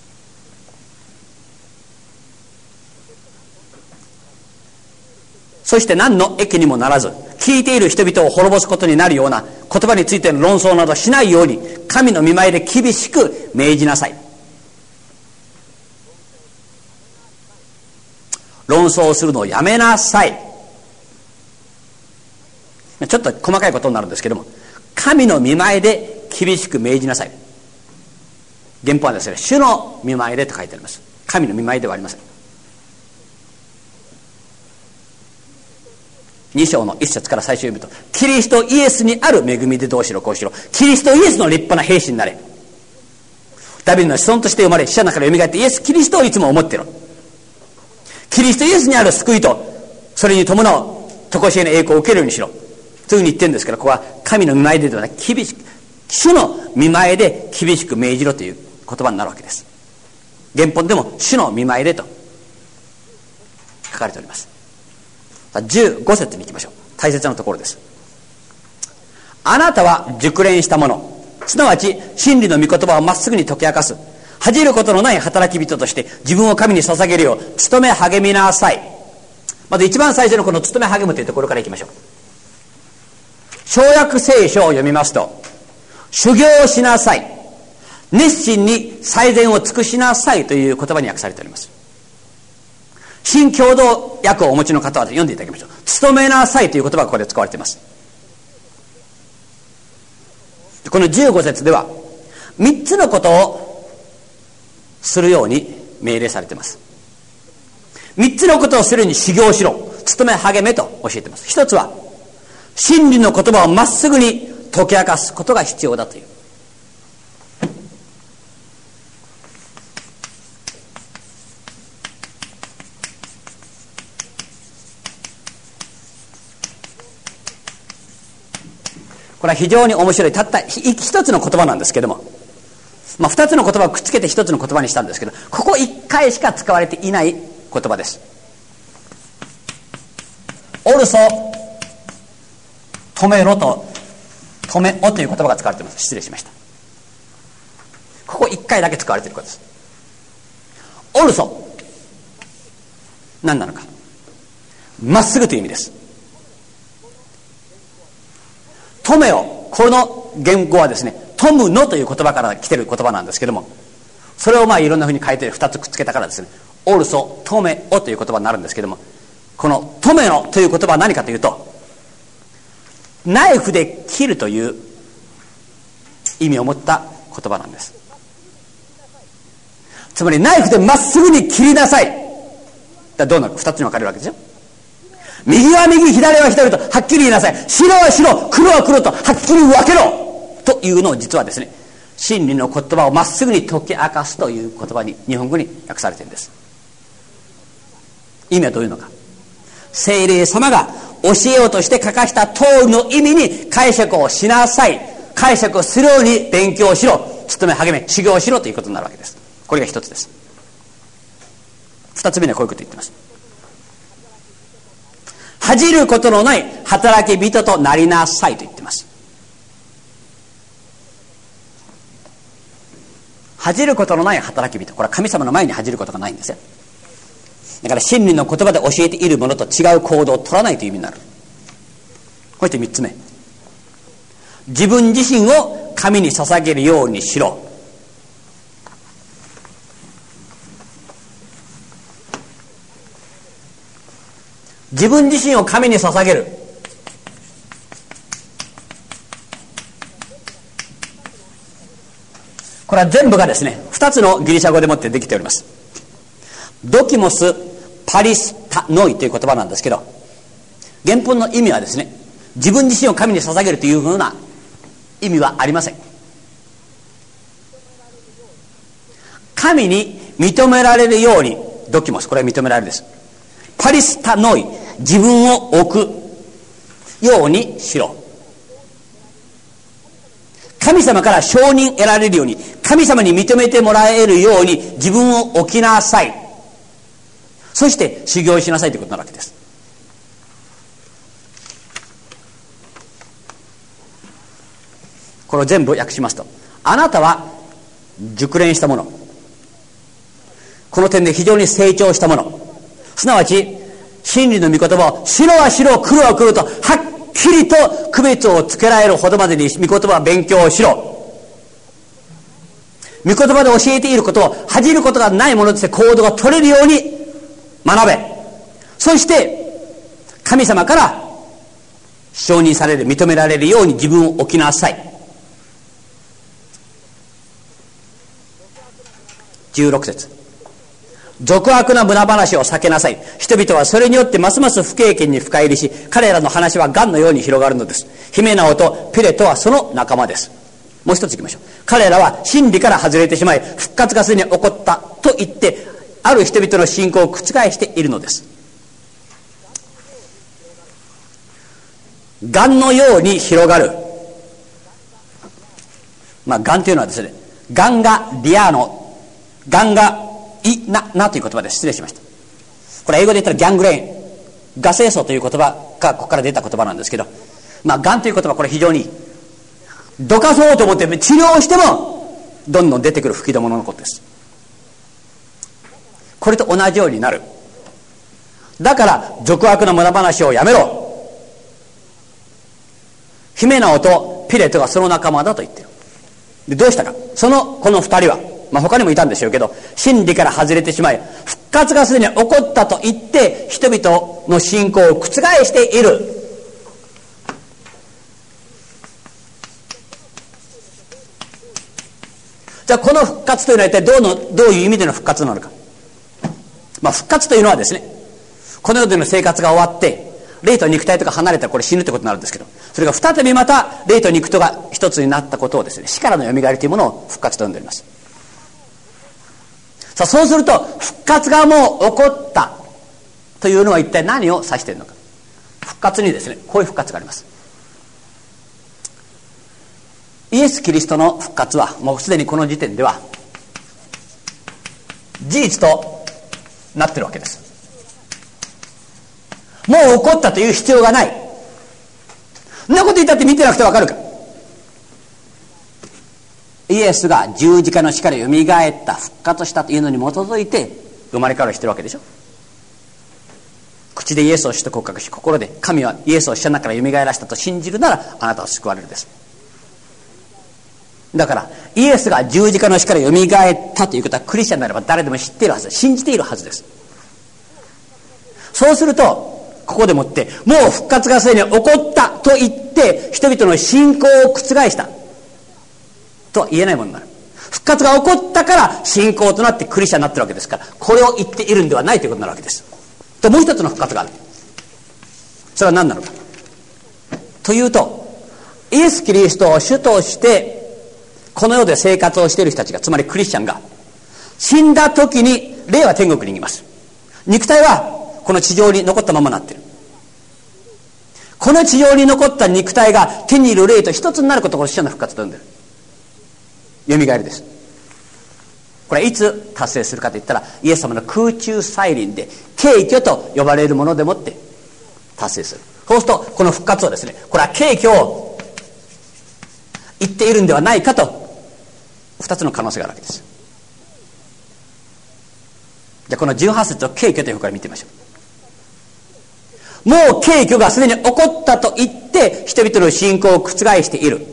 そして何の益にもならず、聞いている人々を滅ぼすことになるような言葉についての論争などしないように、神の御前で厳しく命じなさい。論争をするのをやめなさい。ちょっと細かいことになるんですけども、神の御前で厳しく命じなさい。原本はですね、主の御前でと書いてあります。神の御前ではありません。2章の1節から最初読むと、キリストイエスにある恵みでどうしろこうしろ、キリストイエスの立派な兵士になれ。ダビデの子孫として生まれ、死者の中から蘇ってイエス・キリストをいつも思っている。キリストイエスにある救いとそれに伴う常しえの栄光を受けるようにしろというふうに言ってるんですけど、ここは神の御前でではなく、厳しく、主の御前で厳しく命じろという言葉になるわけです。 原本でも主の見舞いでと書かれております。15節に行きましょう。大切なところです。あなたは熟練したもの、すなわち真理の御言葉をまっすぐに解き明かす恥じることのない働き人として自分を神に捧げるよう努め励みなさい。まず一番最初のこの努め励むというところからいきましょう。小約聖書を読みますと、修行しなさい、熱心に最善を尽くしなさいという言葉に訳されております。新共同訳をお持ちの方は読んでいただきましょう。努めなさいという言葉がここで使われています。この15節では3つのことをするように命令されています。3つのことをするに修行しろ、努め励めと教えています。一つは真理の言葉をまっすぐに解き明かすことが必要だという。これは非常に面白い、たった一つの言葉なんですけども、二つの言葉をくっつけて一つの言葉にしたんですけど、ここ一回しか使われていない言葉です。オルソ止めろと止めおという言葉が使われています。失礼しました。ここ一回だけ使われていることです。オルソ何なのか、まっすぐという意味です。止めを、この言語はですね、止むのという言葉から来ている言葉なんですけども、それをいろんなふうに書いて2つくっつけたからですね、オルソ止めおという言葉になるんですけども、この止めのという言葉は何かというと、ナイフで切るという意味を持った言葉なんです。つまりナイフでまっすぐに切りなさい。だどうなるか2つに分かれるわけですよ。右は右、左は左とはっきり言いなさい。白は白、黒は黒とはっきり分けろというのを、実はですね、真理の言葉をまっすぐに解き明かすという言葉に、日本語に訳されているんです。意味はどういうのか。聖霊様が教えようとして書かした通りの意味に解釈をしなさい。解釈をするように勉強しろ、努め励め、修行しろということになるわけです。これが一つです。二つ目にはこういうことを言っています。恥じることのない働き人となりなさいと言っています。恥じることのない働き人、これは神様の前に恥じることがないんですよ。だから真理の言葉で教えているものと違う行動を取らないという意味になる。そして3つ目、自分自身を神に捧げるようにしろ。自分自身を神に捧げる。これは全部がですね、2つのギリシャ語でもってできております。ドキモスパリスタノイという言葉なんですけど、原本の意味はですね、自分自身を神に捧げるというふうな意味はありません。神に認められるように、ドキモス、これは認められるです。パリスタノイ、自分を置くようにしろ。神様から承認得られるように、神様に認めてもらえるように自分を置きなさい。そして修行しなさいということになるわけです。これを全部訳しますと、あなたは熟練したもの、この点で非常に成長したもの、すなわち真理の御言葉を白は白、黒は黒とはっきりと区別をつけられるほどまでに御言葉を勉強しろ。御言葉で教えていることを恥じることがないものとして行動が取れるように学べ。そして神様から承認される、認められるように自分を置きなさい。16節、俗悪な無駄話を避けなさい。人々はそれによってますます不経験に深入りし、彼らの話は癌のように広がるのです。ヒメナオとピレとはその仲間です。もう一ついきましょう。彼らは真理から外れてしまい、復活がすでに起こったと言ってある人々の信仰を覆しているのです。癌のように広がる。癌というのはですね、ガンガリアーノ、ガンガなという言葉で失礼しました。これ英語で言ったらギャングレーン、ガ清楚という言葉がここから出た言葉なんですけど、がんという言葉、これ非常にどかそうと思って治療してもどんどん出てくる吹き出物のことです。これと同じようになる。だから俗悪な無駄話をやめろ。ヒメナオとピレトがその仲間だと言っている。でどうしたか。この二人は、他にもいたんでしょうけど、真理から外れてしまい、復活がすでに起こったと言って人々の信仰を覆している。じゃあこの復活というのは一体どういう意味での復活なのか。復活というのはですね、この世での生活が終わって霊と肉体とか離れたらこれ死ぬってことになるんですけど、それが再びまた霊と肉とが一つになったことをですね、死からのよみがえりというものを復活と呼んでおります。さあそうすると復活がもう起こったというのは一体何を指しているのか。復活にですね、こういう復活があります。イエス・キリストの復活はもうすでにこの時点では事実となっているわけです。もう起こったという必要がない。そんなこと言ったって見てなくてわかるか。イエスが十字架の死からよみがえった復活したというのに基づいて生まれ変わりしてるわけでしょ。口でイエスを主と告白し、心で神はイエスを死者の中からよみがえらしたと信じるならあなたは救われるです。だからイエスが十字架の死からよみがえったということはクリスチャンならば誰でも知っているはず、信じているはずです。そうするとここでもってもう復活がすでに起こったと言って人々の信仰を覆したとは言えないものになる。復活が起こったから信仰となってクリスチャンになってるわけですから、これを言っているんではないということになるわけです。ともう一つの復活がある。それは何なのかというと、イエス・キリストを主としてこの世で生活をしている人たちが、つまりクリスチャンが死んだ時に霊は天国に行きます。肉体はこの地上に残ったままになっている。この地上に残った肉体が天にいる霊と一つになることを死者の復活と呼んでいる。よみがえりです。これはいつ達成するかといったら、イエス様の空中再臨で景挙と呼ばれるものでもって達成する。そうするとこの復活をですね、これは景挙を言っているんではないかと二つの可能性があるわけです。じゃあこの18節を景挙という方から見てみましょう。もう景挙がすでに起こったと言って人々の信仰を覆している。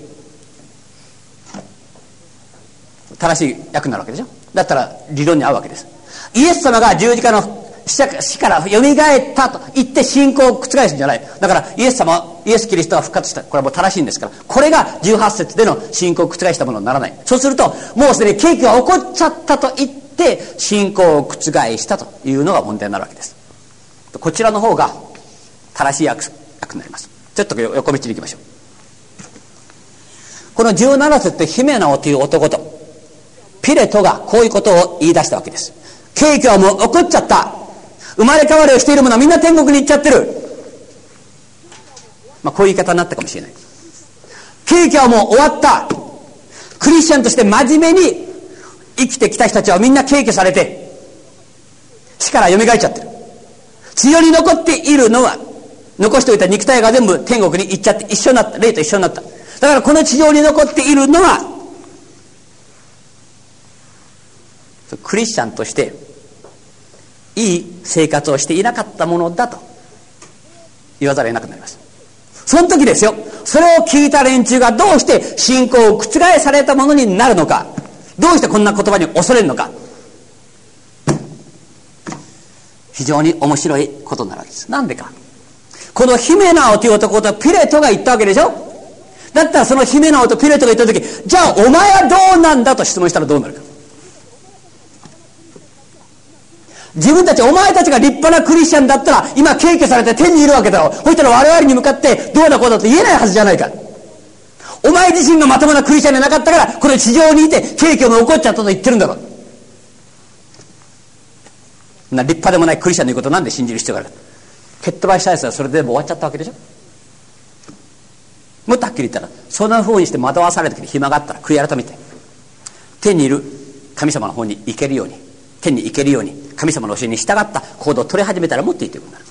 正しい訳になるわけでしょ。だったら理論に合うわけです。イエス様が十字架の死からよみがえったと言って信仰を覆すんじゃない。だからイエス・キリストは復活した。これはもう正しいんですから、これが18節での信仰を覆したものにならない。そうするともうすでに景挙が起こっちゃったと言って信仰を覆したというのが問題になるわけです。こちらの方が正しい訳になります。ちょっと横道に行きましょう。この17節でヒメナオという男とピレトがこういうことを言い出したわけです。景挙はもう起こっちゃった。生まれ変わりをしている者はみんな天国に行っちゃってる。こういう言い方になったかもしれない。景挙はもう終わった。クリスチャンとして真面目に生きてきた人たちはみんな景挙されて死から蘇っちゃってる。地上に残っているのは、残しておいた肉体が全部天国に行っちゃって一緒になった。霊と一緒になった。だからこの地上に残っているのはクリスチャンとしていい生活をしていなかったものだと言わざるを得なくなります。その時ですよ、それを聞いた連中がどうして信仰を覆されたものになるのか、どうしてこんな言葉に恐れるのか、非常に面白いことになるわけです。なんでか、このヒメナオという男とピレトが言ったわけでしょ。だったらそのヒメナオとピレトが言った時、じゃあお前はどうなんだと質問したらどうなるか。自分たち、お前たちが立派なクリスチャンだったら今景挙されて天にいるわけだろう。そしたら我々に向かってどうなことだと言えないはずじゃないか。お前自身がまともなクリスチャンじゃなかったからこの地上にいて景挙が起こっちゃったと言ってるんだろう。立派でもないクリスチャンの言うことをなんで信じる必要があるか。蹴っ飛ばしたやつはそれでもう終わっちゃったわけでしょ。もっとはっきり言ったら、そんな風にして惑わされた時に暇があったら悔い改めて天にいる神様の方に行けるように、 天に行けるように神様の教えに従った行動を取り始めたらもっといいということになる。